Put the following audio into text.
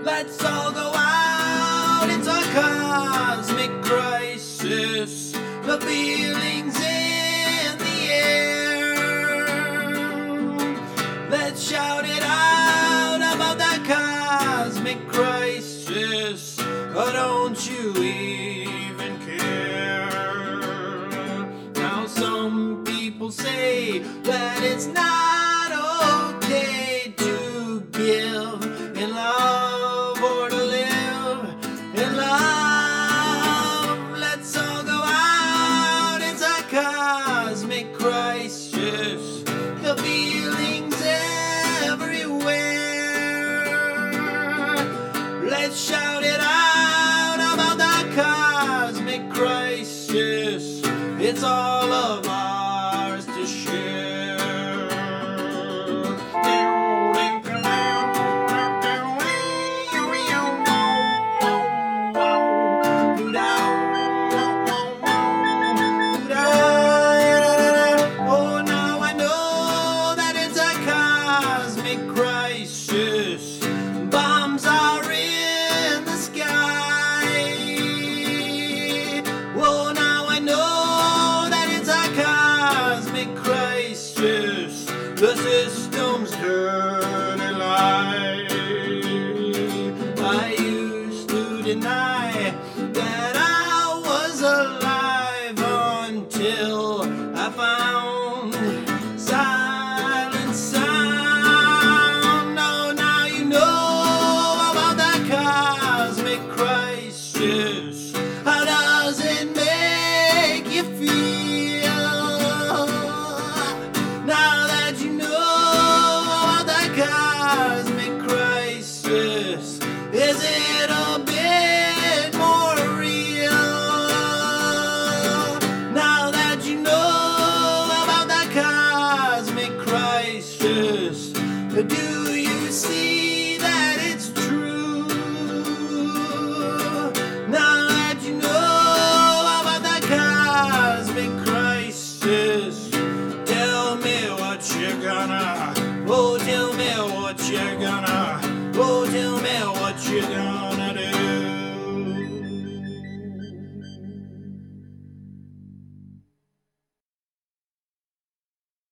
Let's all go out into a cosmic crisis. The feelings in the air. Let's shout it out about that cosmic crisis. Oh, don't you even care? Now some people say that it's not okay to give in love or to live in love. Let's all go out into a cosmic crisis. The feelings everywhere. Let's shout it out about the cosmic crisis. It's all of ours to share. Oh, now I know that it's a cosmic crisis. Bombs are in the sky. Oh, now I know that it's a cosmic crisis. The system's turning light. I used to deny that I was alive until I found silent sound. Oh, now you know about that cosmic crisis. How does it make you feel? Now that you know about that cosmic crisis, is it a bit more real? Now that you know about that cosmic crisis, do you see that it's true? Now that you know about that cosmic crisis, tell me what you're gonna, oh, tell me what you're gonna, oh, tell me what you're gonna